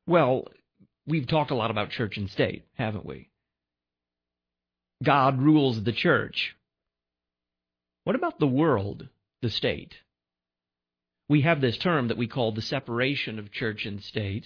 Well, we've talked a lot about church and state, haven't we? God rules the church. What about the world, the state? We have this term that we call the separation of church and state.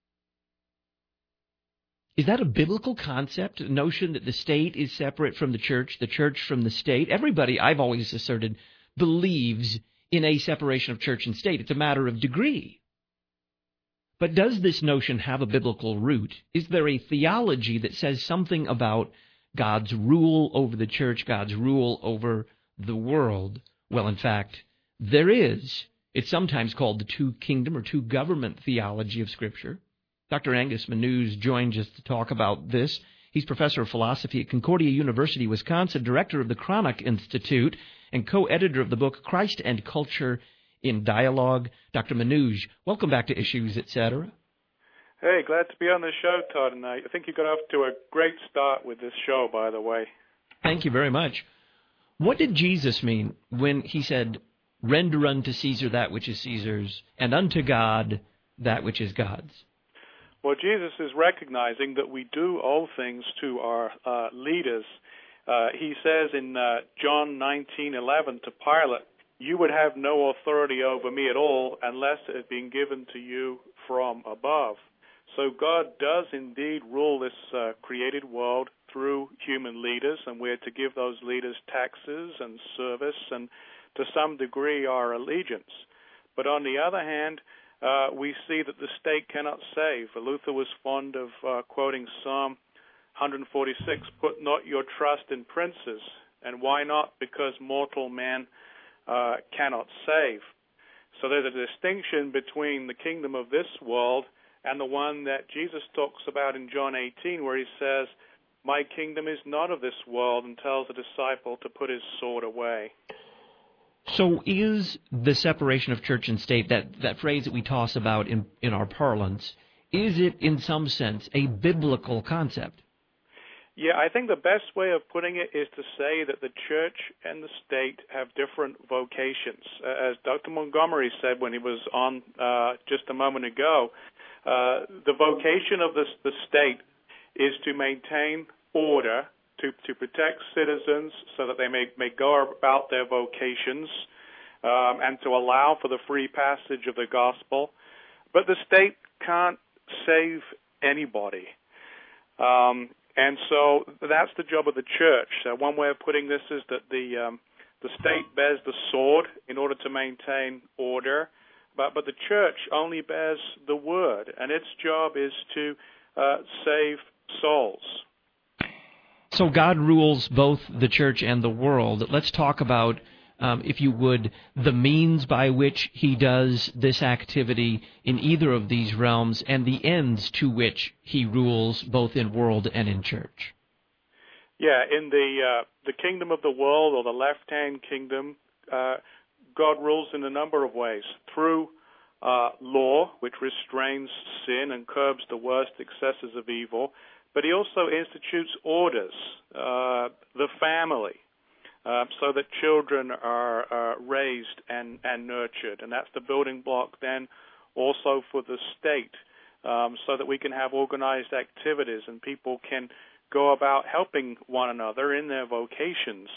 Is that a biblical concept, a notion that the state is separate from the church from the state? Everybody, I've always asserted, believes in a separation of church and state. It's a matter of degree. But does this notion have a biblical root? Is there a theology that says something about God's rule over the church, God's rule over the world? Well, in fact, there is. It's sometimes called the two-kingdom or two-government theology of Scripture. Dr. Angus Manuse joins us to talk about this. He's professor of philosophy at Concordia University, Wisconsin, director of the Cranach Institute, and co-editor of the book Christ and Culture in Dialogue. Dr. Manuse, welcome back to Issues, Etc. Hey, glad to be on the show, Todd, and I think you got off to a great start with this show, by the way. Thank you very much. What did Jesus mean when he said, "Render unto Caesar that which is Caesar's, and unto God that which is God's"? Well, Jesus is recognizing that we do owe things to our leaders. He says in John 19:11 to Pilate, "You would have no authority over me at all unless it had been given to you from above." So God does indeed rule this created world through human leaders, and we're to give those leaders taxes and service and to some degree our allegiance. But on the other hand, we see that the state cannot save. Luther was fond of quoting Psalm 146, "Put not your trust in princes." And why not? Because mortal man cannot save. So there's a distinction between the kingdom of this world and the one that Jesus talks about in John 18, where he says, "My kingdom is not of this world," and tells the disciple to put his sword away. So is the separation of church and state, that phrase that we toss about in our parlance, is it in some sense a biblical concept? Yeah, I think the best way of putting it is to say that the church and the state have different vocations. As Dr. Montgomery said when he was on just a moment ago, the vocation of the state is to maintain order, to protect citizens so that they may go about their vocations, and to allow for the free passage of the gospel. But the state can't save anybody. And so that's the job of the church. One way of putting this is that the state bears the sword in order to maintain order, but the church only bears the word, and its job is to save souls. So God rules both the church and the world. Let's talk about, if you would, the means by which he does this activity in either of these realms and the ends to which he rules both in world and in church. Yeah, in the kingdom of the world, or the left-hand kingdom, God rules in a number of ways. Through law, which restrains sin and curbs the worst excesses of evil, but he also institutes orders, the family, so that children are raised and nurtured. And that's the building block then also for the state, so that we can have organized activities and people can go about helping one another in their vocations.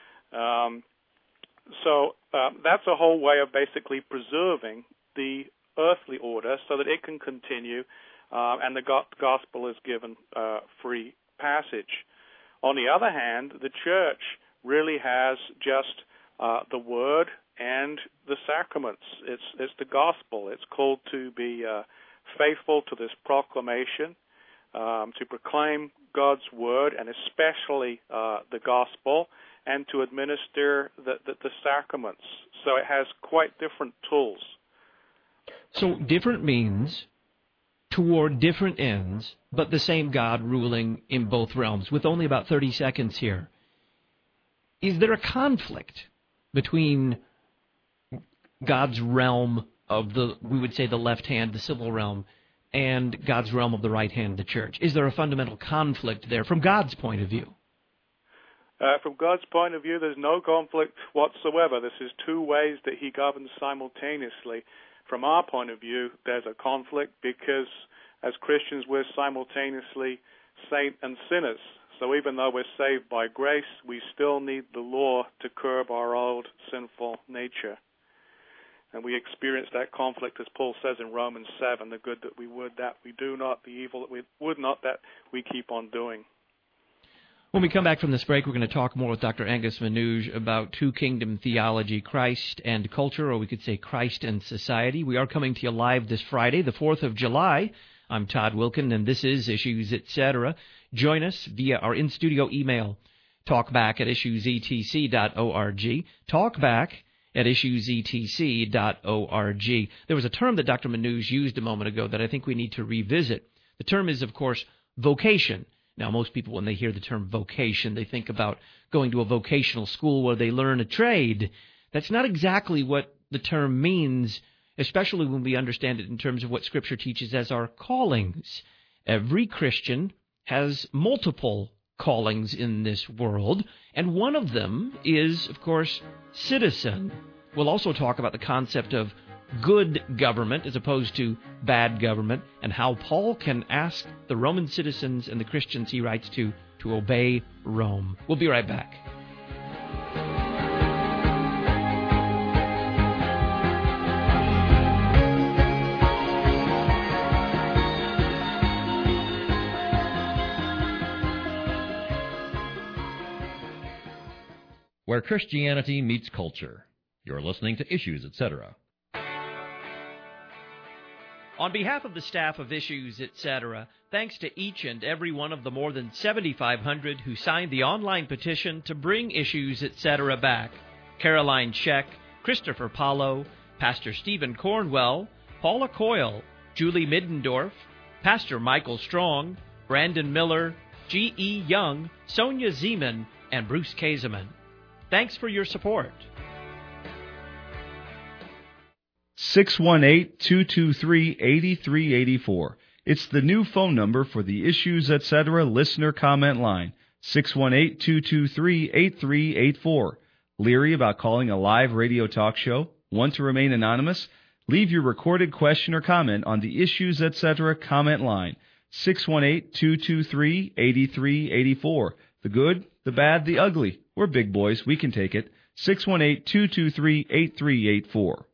So that's a whole way of basically preserving the earthly order so that it can continue, and the gospel is given free passage. On the other hand, the church really has just the word and the sacraments. It's the gospel. It's called to be faithful to this proclamation, to proclaim God's word, and especially the gospel, and to administer the sacraments. So it has quite different tools. So different means toward different ends, but the same God ruling in both realms. With only about 30 seconds here, is there a conflict between God's realm of we would say the left hand, the civil realm, and God's realm of the right hand, the church? Is there a fundamental conflict there from God's point of view? From God's point of view, there's no conflict whatsoever. This is two ways that he governs simultaneously. From our point of view, there's a conflict because as Christians, we're simultaneously saint and sinners. So even though we're saved by grace, we still need the law to curb our old sinful nature. And we experience that conflict, as Paul says in Romans 7, the good that we would, that we do not, the evil that we would not, that we keep on doing. When we come back from this break, we're going to talk more with Dr. Angus Manogue about two-kingdom theology, Christ and culture, or we could say Christ and society. We are coming to you live this Friday, the 4th of July. I'm Todd Wilkin, and this is Issues, Etc. Join us via our in-studio email, talkback@issuesetc.org, talkback@issuesetc.org. There was a term that Dr. Manogue used a moment ago that I think we need to revisit. The term is, of course, vocation. Now, most people, when they hear the term vocation, they think about going to a vocational school where they learn a trade. That's not exactly what the term means, especially when we understand it in terms of what Scripture teaches as our callings. Every Christian has multiple callings in this world, and one of them is, of course, citizen. We'll also talk about the concept of good government as opposed to bad government, and how Paul can ask the Roman citizens and the Christians he writes to obey Rome. We'll be right back. Where Christianity meets culture. You're listening to Issues, Etc. On behalf of the staff of Issues, Etc., thanks to each and every one of the more than 7,500 who signed the online petition to bring Issues, Etc. back. Caroline Scheck, Christopher Paulo, Pastor Stephen Cornwell, Paula Coyle, Julie Middendorf, Pastor Michael Strong, Brandon Miller, G.E. Young, Sonia Zeman, and Bruce Kazeman. Thanks for your support. 618-223-8384. It's the new phone number for the Issues, Etc. listener comment line. 618-223-8384. Leery about calling a live radio talk show? Want to remain anonymous? Leave your recorded question or comment on the Issues, Etc. comment line. 618-223-8384. The good, the bad, the ugly. We're big boys. We can take it. 618-223-8384.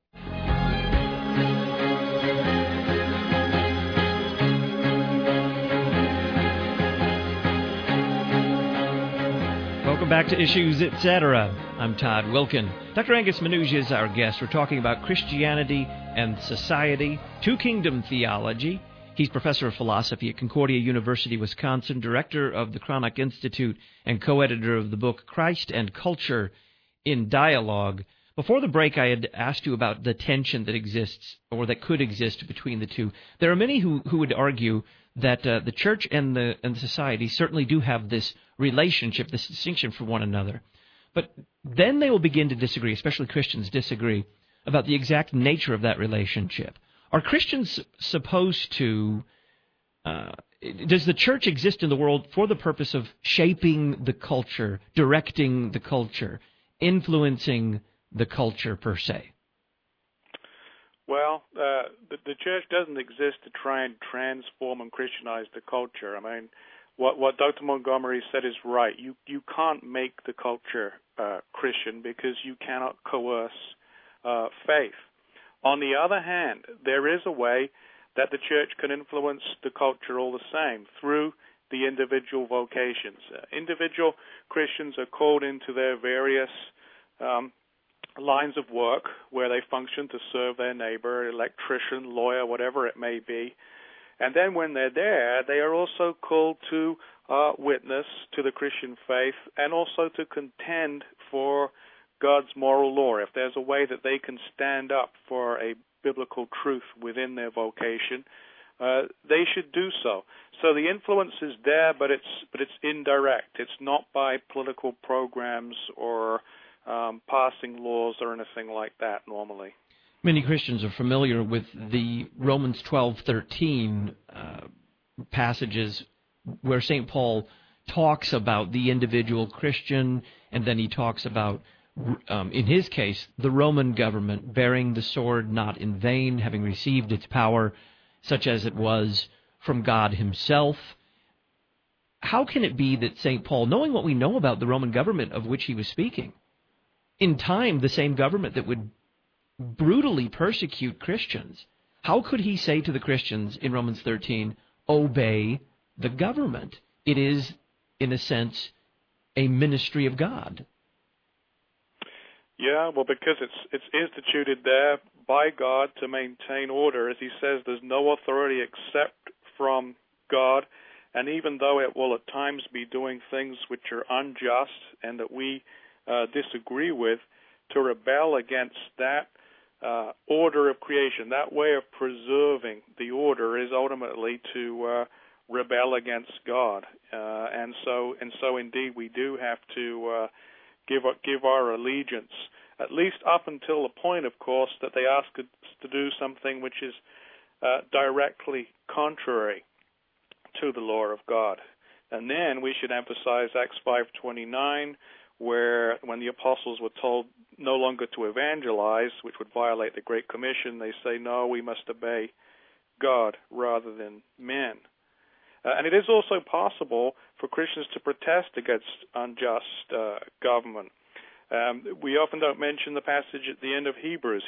Welcome back to Issues, Etc. I'm Todd Wilkin. Dr. Angus Manogue is our guest. We're talking about Christianity and society, two-kingdom theology. He's professor of philosophy at Concordia University, Wisconsin, director of the Cranach Institute, and co-editor of the book Christ and Culture in Dialogue. Before the break, I had asked you about the tension that exists, or that could exist, between the two. There are many who would argue that the church and the society certainly do have this relationship, this distinction from one another. But then they will begin to disagree, especially Christians disagree, about the exact nature of that relationship. Are Christians supposed to, does the church exist in the world for the purpose of shaping the culture, directing the culture, influencing the culture per se? Well, the church doesn't exist to try and transform and Christianize the culture. I mean, what Dr. Montgomery said is right. You can't make the culture Christian because you cannot coerce faith. On the other hand, there is a way that the church can influence the culture all the same through the individual vocations. Individual Christians are called into their various lines of work where they function to serve their neighbor, electrician, lawyer, whatever it may be. And then when they're there, they are also called to witness to the Christian faith and also to contend for God's moral law. If there's a way that they can stand up for a biblical truth within their vocation, they should do so. So the influence is there, but it's indirect. It's not by political programs or passing laws or anything like that normally. Many Christians are familiar with the Romans 12:13 passages where St. Paul talks about the individual Christian, and then he talks about, in his case, the Roman government bearing the sword not in vain, having received its power, such as it was from God himself. How can it be that St. Paul, knowing what we know about the Roman government of which he was speaking, in time the same government that would brutally persecute Christians, how could he say to the Christians in Romans 13, obey the government? It is, in a sense, a ministry of God. Yeah, well, because it's instituted there by God to maintain order. As he says, there's no authority except from God, and even though it will at times be doing things which are unjust and that we disagree with, to rebel against that order of creation, that way of preserving the order, is ultimately to rebel against God, and so indeed we do have to give our allegiance, at least up until the point, of course, that they ask us to do something which is directly contrary to the law of God. And then we should emphasize Acts 5:29, where when the apostles were told no longer to evangelize, which would violate the Great Commission, they say, no, we must obey God rather than men. And it is also possible for Christians to protest against unjust government. We often don't mention the passage at the end of Hebrews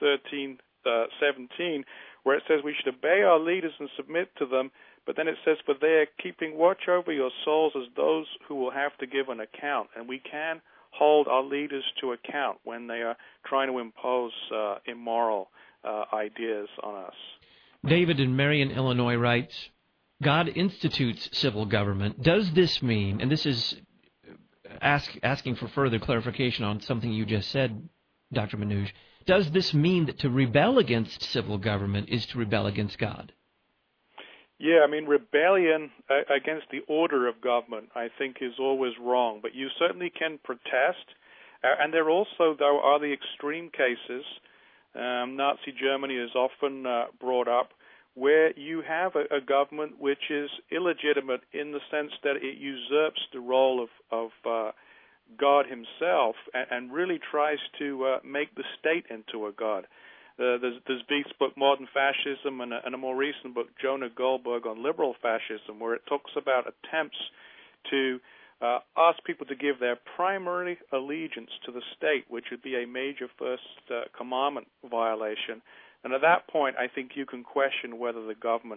13:17, where it says we should obey our leaders and submit to them, but then it says, for they are keeping watch over your souls as those who will have to give an account. And we can hold our leaders to account when they are trying to impose immoral ideas on us. David in Marion, Illinois writes, God institutes civil government. Does this mean, and this is asking for further clarification on something you just said, Dr. Manoj, does this mean that to rebel against civil government is to rebel against God? Yeah, I mean, rebellion against the order of government, I think, is always wrong. But you certainly can protest. And there also, though, are the extreme cases. Nazi Germany is often brought up, where you have a government which is illegitimate in the sense that it usurps the role of God himself and really tries to make the state into a god. There's Beith's book, Modern Fascism, and a more recent book, Jonah Goldberg, on liberal fascism, where it talks about attempts to ask people to give their primary allegiance to the state, which would be a major First Commandment violation. And at that point, I think you can question whether the government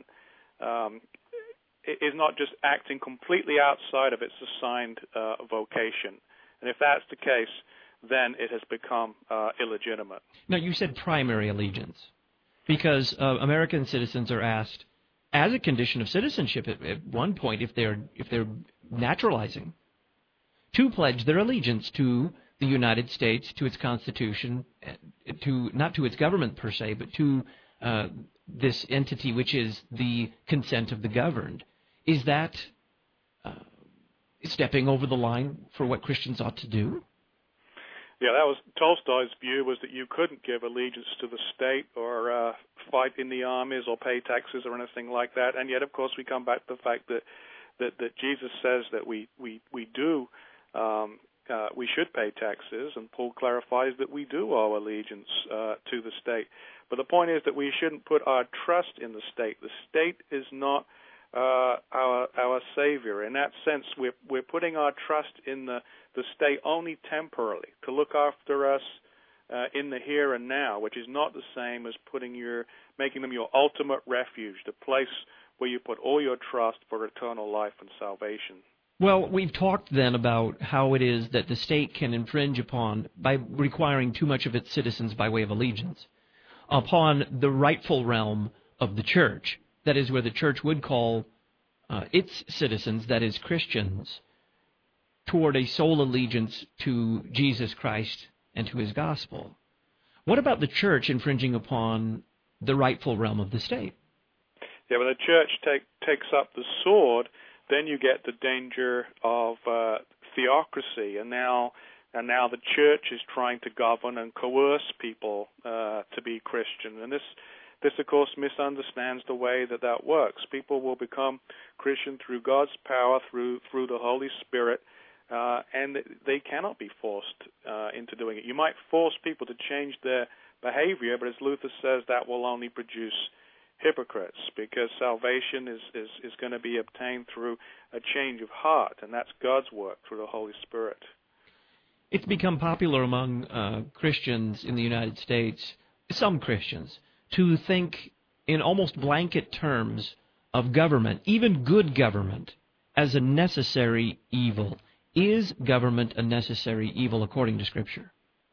is not just acting completely outside of its assigned vocation. And if that's the case, then it has become illegitimate. Now, you said primary allegiance, because American citizens are asked, as a condition of citizenship at one point, if they're naturalizing, to pledge their allegiance to the United States, to its Constitution, to not to its government per se, but to this entity which is the consent of the governed. Is that stepping over the line for what Christians ought to do? Yeah, that was Tolstoy's view, was that you couldn't give allegiance to the state or fight in the armies or pay taxes or anything like that. And yet, of course, we come back to the fact that Jesus says that we do. We should pay taxes, and Paul clarifies that we do owe allegiance to the state. But the point is that we shouldn't put our trust in the state. The state is not our savior. In that sense, we're putting our trust in the state only temporarily, to look after us in the here and now, which is not the same as making them your ultimate refuge, the place where you put all your trust for eternal life and salvation. Well, we've talked then about how it is that the state can infringe upon, by requiring too much of its citizens by way of allegiance, upon the rightful realm of the church. That is, where the church would call its citizens, that is, Christians, toward a sole allegiance to Jesus Christ and to his gospel. What about the church infringing upon the rightful realm of the state? Yeah, when the church takes up the sword, then you get the danger of theocracy, and now the church is trying to govern and coerce people to be Christian. And this, of course, misunderstands the way that works. People will become Christian through God's power, through the Holy Spirit, and they cannot be forced into doing it. You might force people to change their behavior, but as Luther says, that will only produce hypocrites, because salvation is going to be obtained through a change of heart, and that's God's work through the Holy Spirit. It's become popular among Christians in the United States, some Christians, to think in almost blanket terms of government, even good government, as a necessary evil. Is government a necessary evil according to Scripture?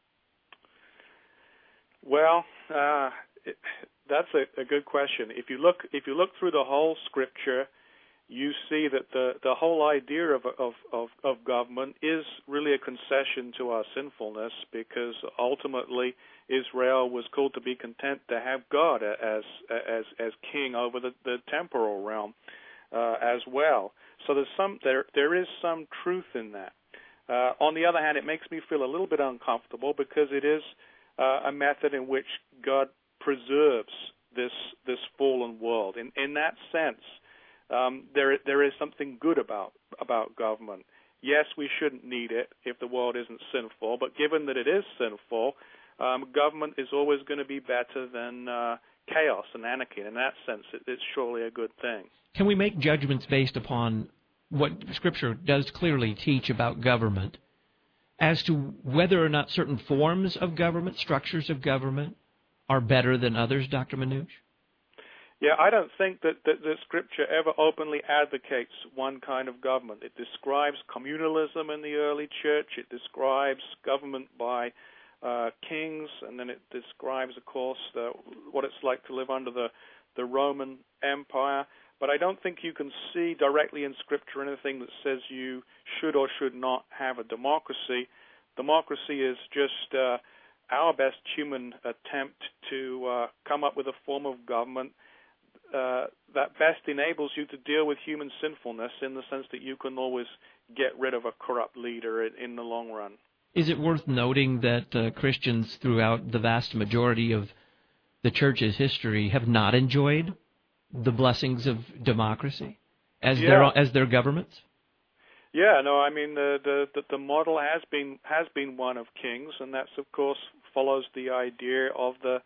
Well, that's a good question. If you look through the whole Scripture, you see that the whole idea of government is really a concession to our sinfulness, because ultimately Israel was called to be content to have God as king over the temporal realm as well. So there is some truth in that. On the other hand, it makes me feel a little bit uncomfortable, because it is a method in which God preserves this fallen world. In that sense, there is something good about government. Yes, we shouldn't need it if the world isn't sinful, but given that it is sinful, government is always going to be better than chaos and anarchy. In that sense, it's surely a good thing. Can we make judgments based upon what Scripture does clearly teach about government as to whether or not certain forms of government, structures of government, are better than others, Dr. Manoush? Yeah, I don't think that the Scripture ever openly advocates one kind of government. It describes communalism in the early church. It describes government by kings, and then it describes, of course, what it's like to live under the Roman Empire. But I don't think you can see directly in Scripture anything that says you should or should not have a democracy. Democracy is just our best human attempt to come up with a form of government that best enables you to deal with human sinfulness, in the sense that you can always get rid of a corrupt leader in the long run. Is it worth noting that Christians throughout the vast majority of the Church's history have not enjoyed the blessings of democracy as their governments? Yeah, no, I mean the model has been one of kings, and that's of course follows the idea of the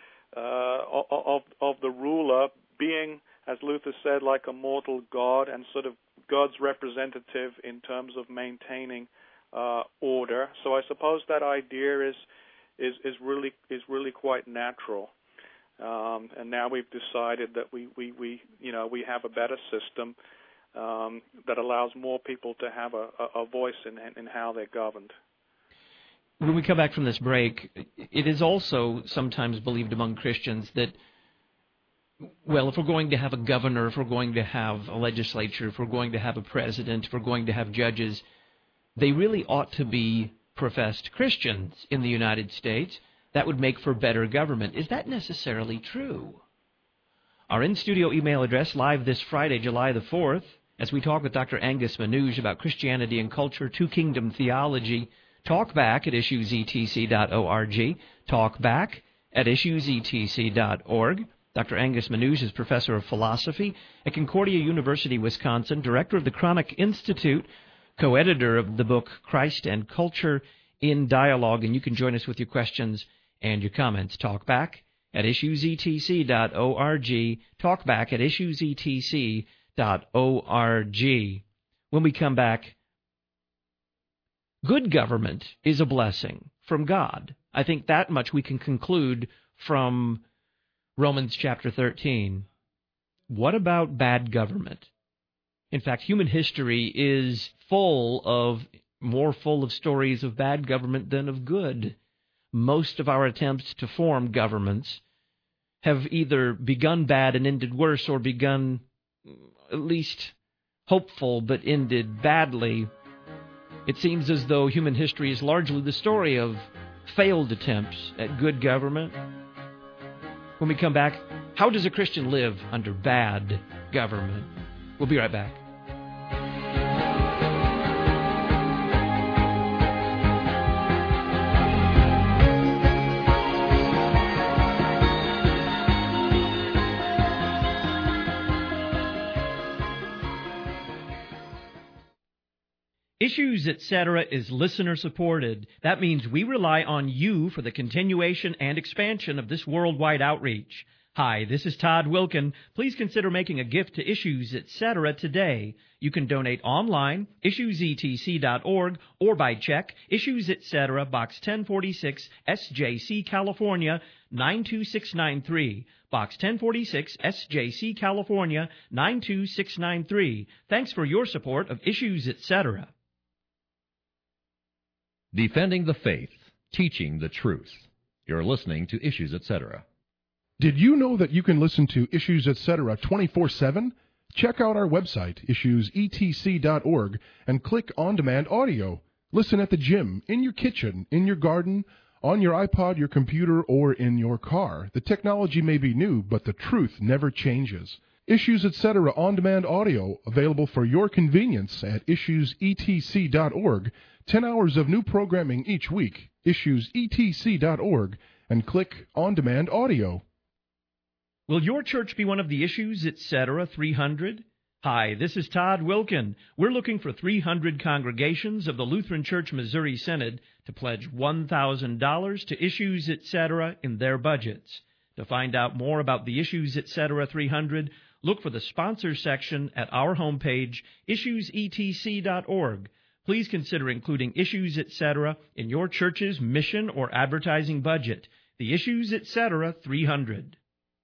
ruler being, as Luther said, like a mortal god, and sort of God's representative in terms of maintaining order. So I suppose that idea is really quite natural. And now we've decided that we have a better system that allows more people to have a voice in how they're governed. When we come back from this break, it is also sometimes believed among Christians that, well, if we're going to have a governor, if we're going to have a legislature, if we're going to have a president, if we're going to have judges, they really ought to be professed Christians in the United States. That would make for better government. Is that necessarily true? Our in-studio email address, live this Friday, July the 4th, as we talk with Dr. Angus Manoush about Christianity and culture, two-kingdom theology. Talkback at issuesetc.org. Talkback at issuesetc.org. Dr. Angus Manoush is professor of philosophy at Concordia University, Wisconsin, director of the Chronic Institute, co-editor of the book Christ and Culture in Dialogue, and you can join us with your questions and your comments. Talkback at issuesetc.org. Talkback at issuesetc.org. When we come back, good government is a blessing from God. I think that much we can conclude from Romans chapter 13. What about bad government? In fact, human history is more full of stories of bad government than of good. Most of our attempts to form governments have either begun bad and ended worse, or begun at least hopeful but ended badly. It seems as though human history is largely the story of failed attempts at good government. When we come back, how does a Christian live under bad government? We'll be right back. Issues, Etc. is listener-supported. That means we rely on you for the continuation and expansion of this worldwide outreach. Hi, this is Todd Wilkin. Please consider making a gift to Issues Etc. today. You can donate online, issuesetc.org, or by check, Issues Etc., Box 1046, SJC, California, 92693. Box 1046, SJC, California, 92693. Thanks for your support of Issues Etc. Defending the faith, teaching the truth. You're listening to Issues Etc. Did you know that you can listen to Issues Etc. 24/7? Check out our website, issuesetc.org, and click On Demand Audio. Listen at the gym, in your kitchen, in your garden, on your iPod, your computer, or in your car. The technology may be new, but the truth never changes. Issues Etc. On Demand Audio, available for your convenience at issuesetc.org. 10 hours of new programming each week. Issuesetc.org, and click On Demand Audio. Will your church be one of the Issues Etc. 300? Hi, this is Todd Wilkin. We're looking for 300 congregations of the Lutheran Church Missouri Synod to pledge $1,000 to Issues Etc. in their budgets. To find out more about the Issues Etc. 300, look for the sponsors section at our homepage, issuesetc.org. Please consider including Issues Etc. in your church's mission or advertising budget. The Issues Etc. 300.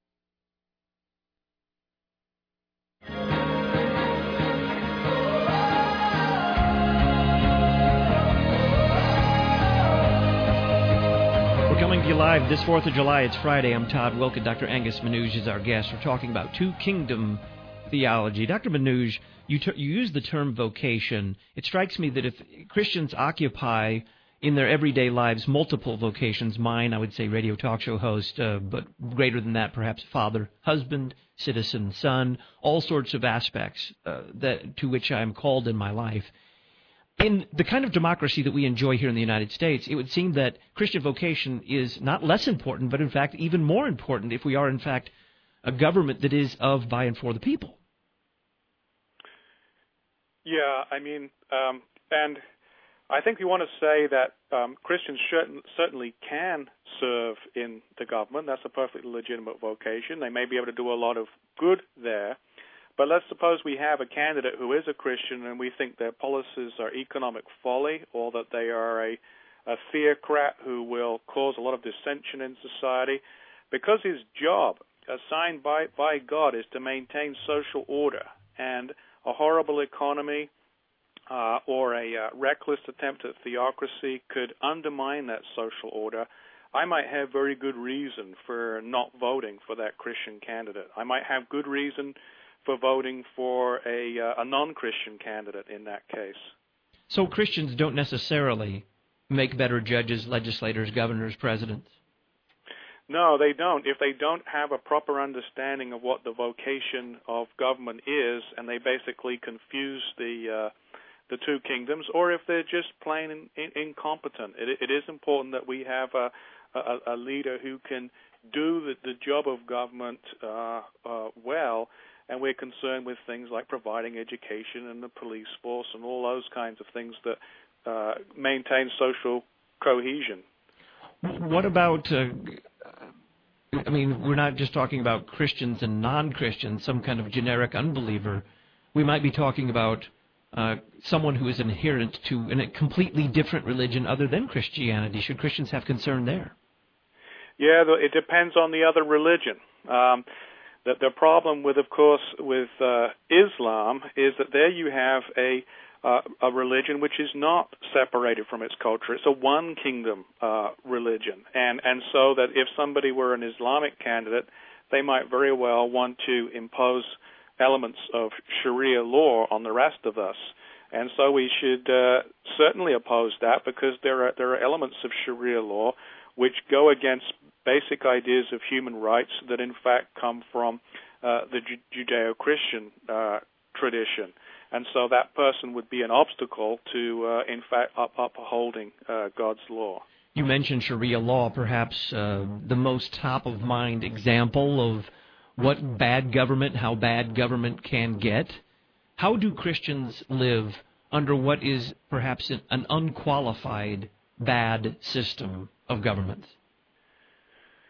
We're coming to you live this 4th of July. It's Friday. I'm Todd Wilkin. Dr. Angus Manouge is our guest. We're talking about two-kingdom theology. Dr. Manouge, you use the term vocation. It strikes me that if Christians occupy in their everyday lives multiple vocations, mine, I would say radio talk show host, but greater than that, perhaps father, husband, citizen, son, all sorts of aspects to which I'm called in my life. In the kind of democracy that we enjoy here in the United States, it would seem that Christian vocation is not less important, but in fact even more important if we are in fact a government that is of, by, and for the people. Yeah, I mean, and I think we want to say that Christians certainly can serve in the government. That's a perfectly legitimate vocation. They may be able to do a lot of good there. But let's suppose we have a candidate who is a Christian and we think their policies are economic folly, or that they are a theocrat who will cause a lot of dissension in society, because his job, assigned by God, is to maintain social order, and a horrible economy or a reckless attempt at theocracy could undermine that social order. I might have very good reason for not voting for that Christian candidate. I might have good reason for voting for a non-Christian candidate in that case. So Christians don't necessarily make better judges, legislators, governors, presidents? No, they don't. If they don't have a proper understanding of what the vocation of government is, and they basically confuse the two kingdoms, or if they're just plain incompetent. It is important that we have a leader who can do the job of government well, and we're concerned with things like providing education and the police force and all those kinds of things that maintain social cohesion. What about, I mean, we're not just talking about Christians and non-Christians, some kind of generic unbeliever. We might be talking about someone who is an adherent to a completely different religion other than Christianity. Should Christians have concern there? Yeah, it depends on the other religion. The problem with, of course, with Islam is that there you have a religion which is not separated from its culture. It's a one kingdom religion, and so that if somebody were an Islamic candidate, they might very well want to impose elements of Sharia law on the rest of us, and so we should certainly oppose that, because there are elements of Sharia law which go against basic ideas of human rights that in fact come from the Judeo-Christian tradition. And so that person would be an obstacle to, in fact, upholding God's law. You mentioned Sharia law, perhaps the most top-of-mind example of what bad government, how bad government can get. How do Christians live under what is perhaps an unqualified bad system of government?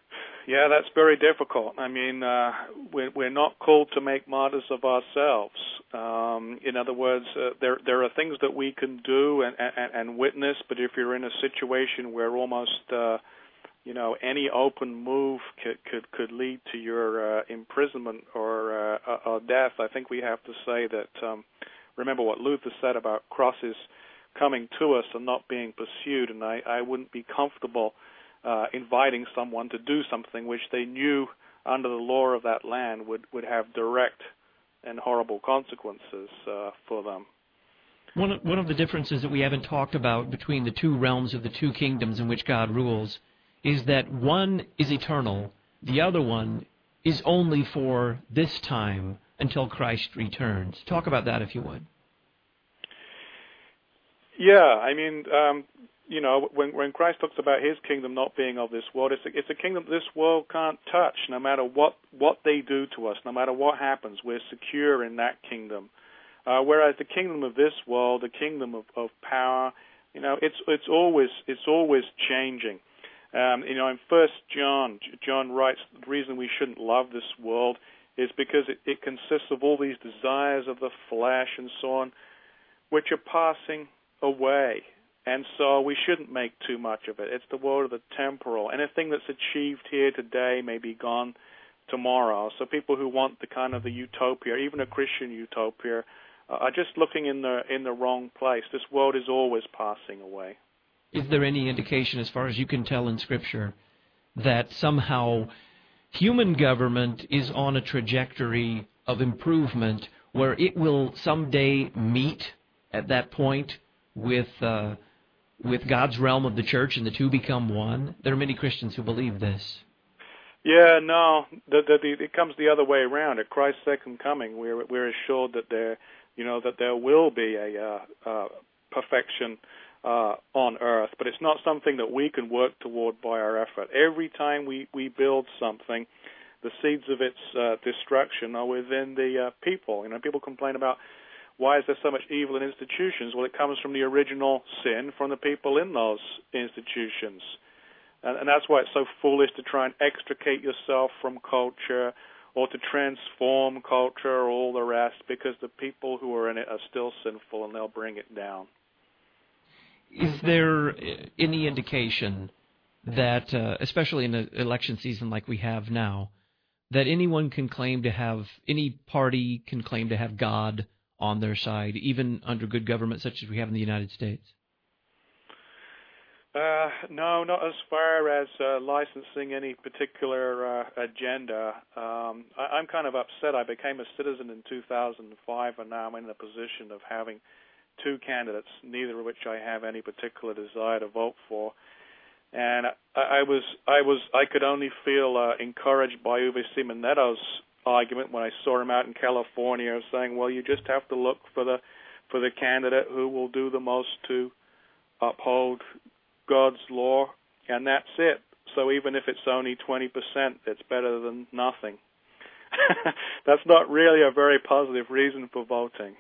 Yeah, that's very difficult. I mean, we're not called to make martyrs of ourselves. In other words, there are things that we can do and witness, but if you're in a situation where almost any open move could lead to your imprisonment or death, I think we have to say that. Remember what Luther said about crosses coming to us and not being pursued, and I wouldn't be comfortable inviting someone to do something which they knew under the law of that land would have direct and horrible consequences for them. One of the differences that we haven't talked about between the two realms of the two kingdoms in which God rules is that one is eternal, the other one is only for this time until Christ returns. Talk about that if you would. Yeah, I mean, when Christ talks about his kingdom not being of this world, it's a kingdom this world can't touch. No matter what they do to us, no matter what happens, we're secure in that kingdom. Whereas the kingdom of this world, the kingdom of power, it's always changing. In 1 John writes the reason we shouldn't love this world is because it consists of all these desires of the flesh and so on, which are passing away. And so we shouldn't make too much of it. It's the world of the temporal. Anything that's achieved here today may be gone tomorrow. So people who want the kind of the utopia, even a Christian utopia, are just looking in the wrong place. This world is always passing away. Is there any indication, as far as you can tell in Scripture, that somehow human government is on a trajectory of improvement where it will someday meet at that point with God's realm of the church and the two become one? There are many Christians who believe this. Yeah, no, it comes the other way around. At Christ's second coming, we're assured that there will be a perfection on earth, but it's not something that we can work toward by our effort. Every time we build something, the seeds of its destruction are within the people. People complain about why is there so much evil in institutions? Well, it comes from the original sin from the people in those institutions. And that's why it's so foolish to try and extricate yourself from culture or to transform culture or all the rest, because the people who are in it are still sinful and they'll bring it down. Is there any indication that, especially in an election season like we have now, that any party can claim to have God on their side, even under good government such as we have in the United States? No, not as far as licensing any particular agenda. I'm kind of upset. I became a citizen in 2005, and now I'm in the position of having two candidates, neither of which I have any particular desire to vote for. And I could only feel encouraged by Uwe Simonetto's argument when I saw him out in California, saying, "Well, you just have to look for the candidate who will do the most to uphold God's law, and that's it. So even if it's only 20%, it's better than nothing." That's not really a very positive reason for voting.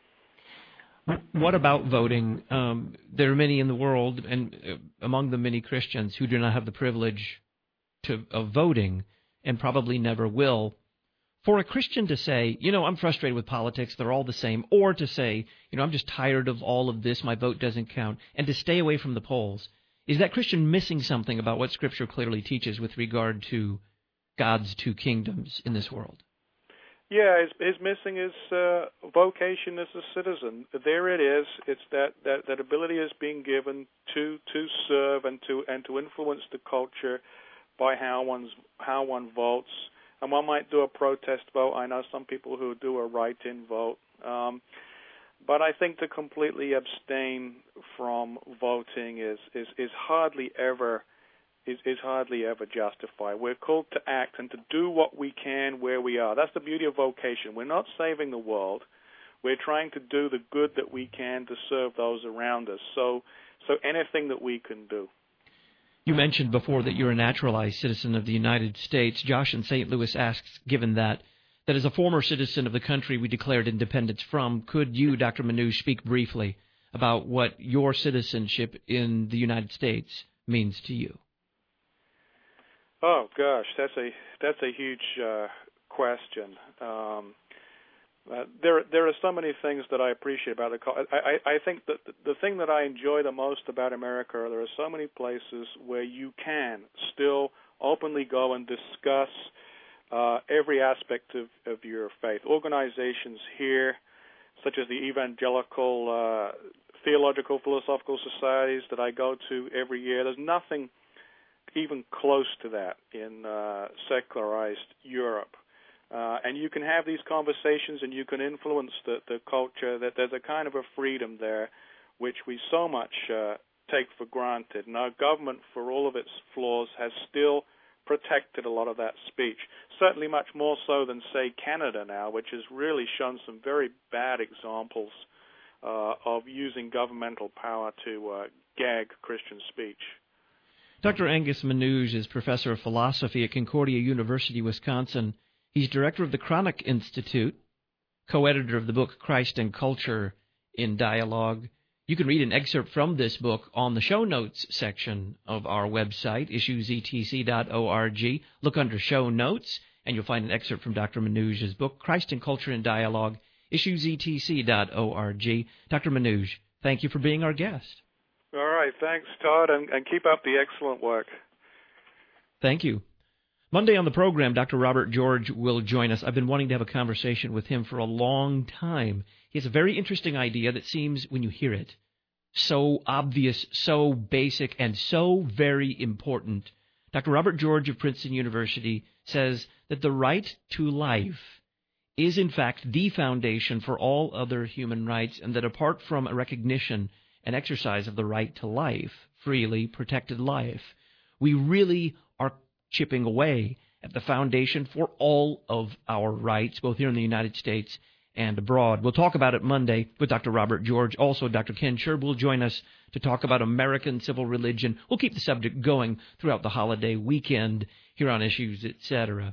What about voting? There are many in the world, and among them many Christians, who do not have the privilege of voting and probably never will. For a Christian to say, I'm frustrated with politics, they're all the same, or to say, I'm just tired of all of this, my vote doesn't count, and to stay away from the polls, is that Christian missing something about what Scripture clearly teaches with regard to God's two kingdoms in this world? Yeah, he's missing his vocation as a citizen. There it is. It's that ability is being given to serve and to influence the culture by how one votes. And one might do a protest vote. I know some people who do a write-in vote. But I think to completely abstain from voting is hardly ever justified. We're called to act and to do what we can where we are. That's the beauty of vocation. We're not saving the world. We're trying to do the good that we can to serve those around us. So anything that we can do. You mentioned before that you're a naturalized citizen of the United States. Josh in St. Louis asks, given that as a former citizen of the country we declared independence from, could you, Dr. Manouche, speak briefly about what your citizenship in the United States means to you? Oh gosh, that's a huge question. There are so many things that I appreciate about it. I think that the thing that I enjoy the most about America, there are so many places where you can still openly go and discuss every aspect of your faith. Organizations here, such as the Evangelical Theological Philosophical Societies that I go to every year, there's nothing even close to that in secularized Europe. And you can have these conversations and you can influence the culture. That there's a kind of a freedom there which we so much take for granted. And our government, for all of its flaws, has still protected a lot of that speech, certainly much more so than, say, Canada now, which has really shown some very bad examples of using governmental power to gag Christian speech. Dr. Angus Menuge is professor of philosophy at Concordia University, Wisconsin. He's director of the Chronic Institute, co-editor of the book Christ and Culture in Dialogue. You can read an excerpt from this book on the show notes section of our website, issuesetc.org. Look under show notes, and you'll find an excerpt from Dr. Menuge's book, Christ and Culture in Dialogue, issuesetc.org. Dr. Menuge, thank you for being our guest. All right, thanks, Todd, and keep up the excellent work. Thank you. Monday on the program, Dr. Robert George will join us. I've been wanting to have a conversation with him for a long time. He has a very interesting idea that seems, when you hear it, so obvious, so basic, and so very important. Dr. Robert George of Princeton University says that the right to life is, in fact, the foundation for all other human rights, and that apart from a recognition and exercise of the right to life, freely protected life, we really are chipping away at the foundation for all of our rights, both here in the United States and abroad. We'll talk about it Monday with Dr. Robert George. Also, Dr. Ken Sherb will join us to talk about American civil religion. We'll keep the subject going throughout the holiday weekend here on Issues, etc.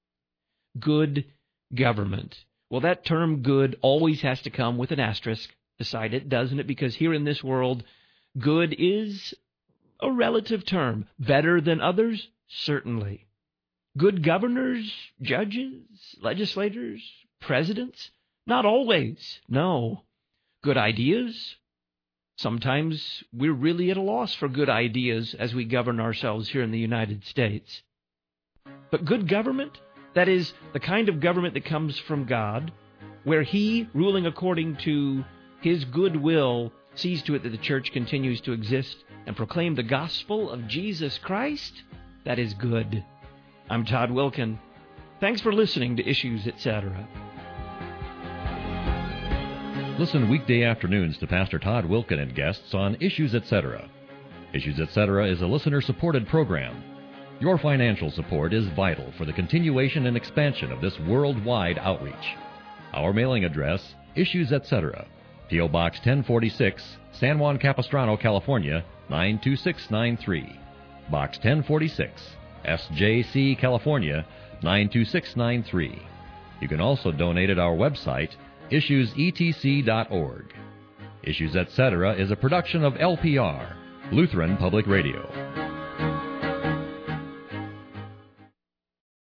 Good government. Well, that term good always has to come with an asterisk beside it, doesn't it? Because here in this world, good is a relative term. Better than others? Certainly. Good governors, judges, legislators, presidents? Not always, no. Good ideas? Sometimes we're really at a loss for good ideas as we govern ourselves here in the United States. But good government, that is the kind of government that comes from God, where He, ruling according to His good will, sees to it that the church continues to exist and proclaim the gospel of Jesus Christ, that is good. I'm Todd Wilken. Thanks for listening to Issues, etc. Listen weekday afternoons to Pastor Todd Wilken and guests on Issues, etc. Issues, etc. is a listener-supported program. Your financial support is vital for the continuation and expansion of this worldwide outreach. Our mailing address, Issues, etc., P.O. Box 1046, San Juan Capistrano, California, 92693. Box 1046, SJC, California, 92693. You can also donate at our website, issuesetc.org. Issues, etc. is a production of LPR, Lutheran Public Radio.